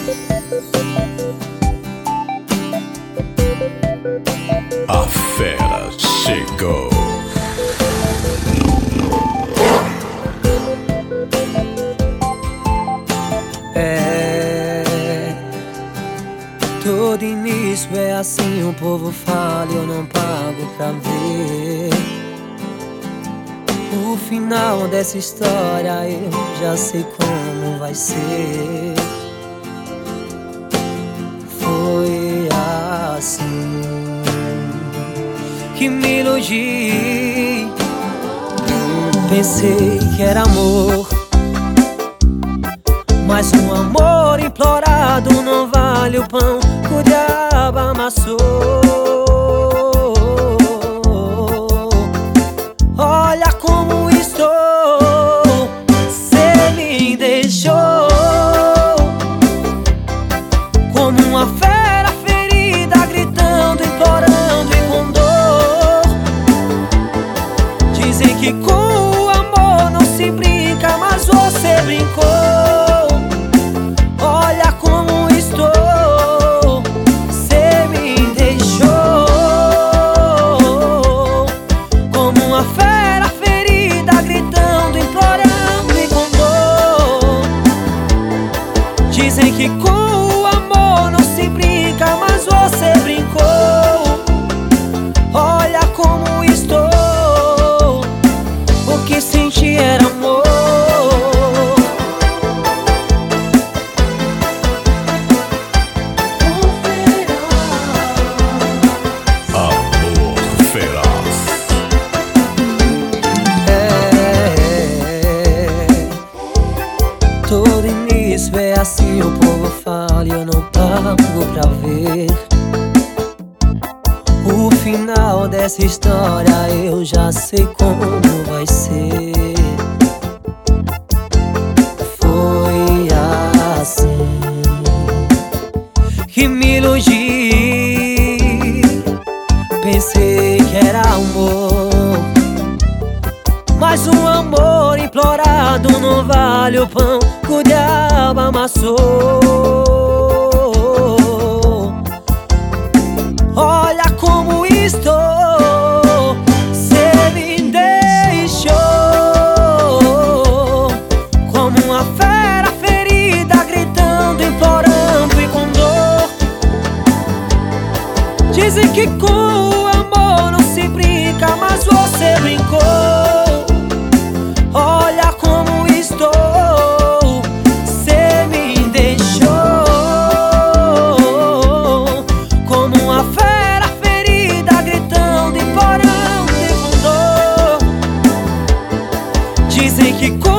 A fera chegou. Todo início é assim, o povo fala e eu não pago pra ver. O final dessa história eu já sei como vai ser. Foi assim que me iludi. Pensei que era amor, mas um amor implorado não vale o pão que o diabo amassou. Olha como estou, cê me deixou como uma fera ferida, gritando, implorando e com dor. Dizem que com o amor não se brinca, mas você brincou. Olha como estou, cê me deixou como uma fera ferida, gritando, implorando e com dor. Dizem que com o amor não se brinca, mas você brincou. Olha como estou, o que senti era amor. Todo início é assim, o povo fala e eu não pago pra ver. O final dessa história eu já sei como vai ser. Foi assim que me iludi. Pensei que era amor, mas um amor implorado não vale o pão que o diabo amassou. Olha como estou, cê me deixou como uma fera ferida, gritando, implorando e com dor. Dizem que com o amor não se brinca, mas você brincou. Olha como estou, cê me deixou como uma fera ferida, gritando, implorando e com dor. Dizem que com